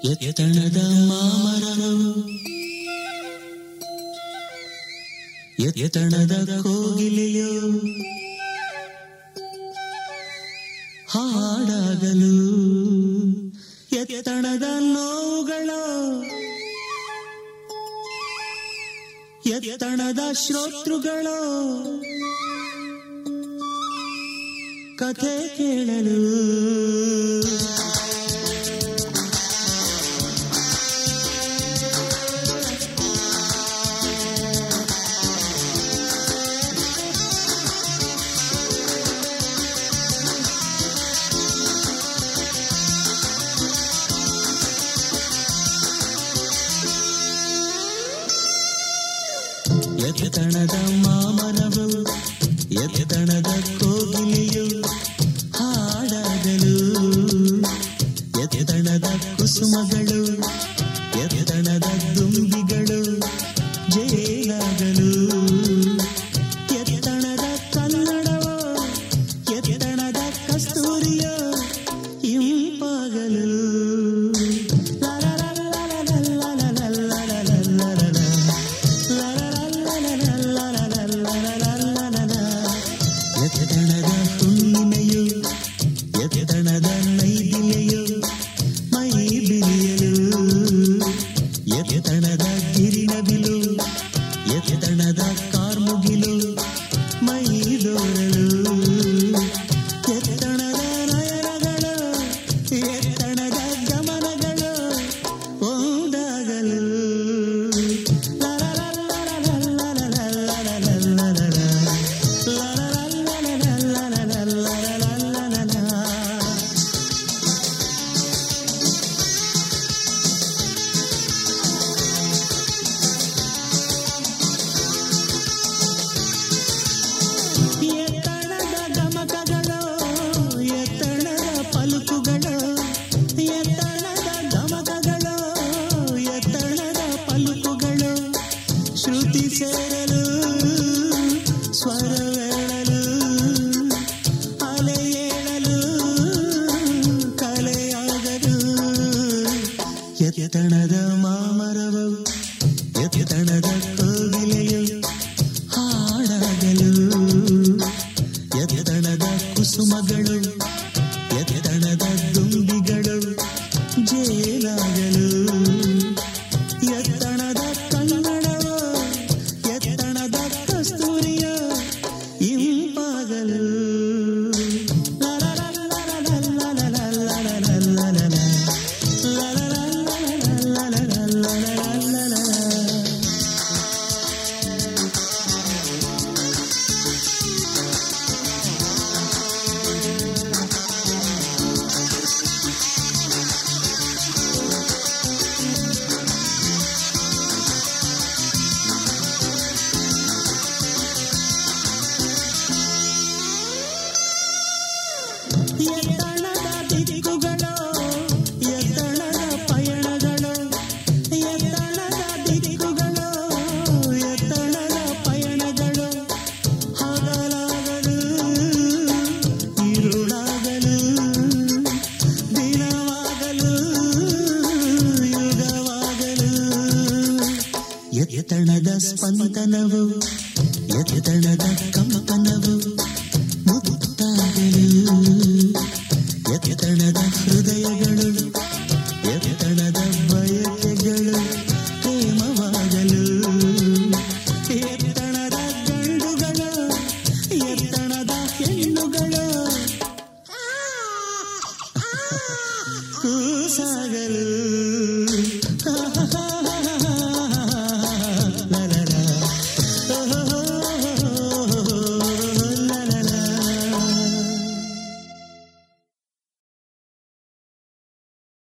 ಎತ್ತಣದ ಮಾಮರವು ಎತ್ತಣದ ಕೋಗಿಲೆಯೋ ಹಾಡಾಗಲು ಎತ್ತಣದ ನೋವುಗಳು ಎತ್ತಣದ ಶ್ರೋತೃಗಳು ಕಥೆ ಕೇಳಲು ಎತ್ತಣದ ಮಾಮರವು ಎತ್ತಣದ ಕೋಗಿಲೆಯು ಹಾಡಾಗಲು ಎತ್ತಣದ ಕುಸುಮಗಳು ಎತ್ತಣದ ದುಂಬಿಗಳು ಜೇಲಾಗಲು ಎತ್ತಣದ ಕನ್ನಡವೋ ಎತ್ತಣದ ಕಸ್ತೂರಿಯೋ ಇಂಪಾಗಲು ಎತ್ತಣದ ಹುಣ್ಣಿಮೆಯು ಎತ್ತಣದ ನೈದಿಲೆಯು ಮೈ ಬಿರಿಯಲು ಎತ್ತಣದ ಗಿರಿನವಿಲು ಎತ್ತಣದ ಕಾರ್ಮುಗಿಲು ಮೈ ದೋರಲು ಎತ್ತಣದ ನಯನಗಳು ಎತ್ತಣದ ಗಮನಗಳು ಒಂದಾಗಲು ಎತ್ತಣದ ಗಮಕಗಳು ಎತ್ತಣದ ಪಲುಕುಗಳು ಎತ್ತಣದ ಗಮಕಗಳು ಎತ್ತಣದ ಪಲುಕುಗಳು ಶ್ರುತಿ ಸೇರಲು ಸ್ವರವೇಳಲು ಅಲೆ ಏಳಲು ಕಲೆಯಾಗಲು ಎತ್ತಣದ ಮಾಮರವು ಎತ್ತಣದ ಕೋಗಿಲೆಯು ಹಾಡಾಗಲು ಎತ್ತಣದ ಕುಸುಮಗಳು ಎತ್ತಣದ ದುಂಬಿಗಳು ಜೇಲಾಗಲು ಎತ್ತಣದ ಕನ್ನಡವೋ ಎತ್ತಣದ ಕಸ್ತೂರಿಯೋ ಇಂಪಾಗಲು ಎತ್ತಣದ ದಿಕ್ಕುಗಳು ಎತ್ತಣದ ಪಯಣಗಳು ಎತ್ತಣದ ದಿಕ್ಕುಗಳು ಎತ್ತಣದ ಪಯಣಗಳು ಹಗಲಾಗಲು ഇരുಳಾಗಲು ದಿನವಾಗಲು ಯುಗವಾಗಲು ಎತ್ತಣದ ಸ್ಪಂದನವು ಎತ್ತಣದ ಕಂಪನವು ಮುತ್ತಾಗಲು ಎತ್ತಣದ ಹೃದಯಗಳು ಎತ್ತಣದ ಬಯಕೆಗಳು ಪ್ರೇಮವಾಗಲು ಎತ್ತಣದ ಗಂಡುಗಳು ಎತ್ತಣದ ಹೆಣ್ಣುಗಳು ಕೂಸಾಗಲು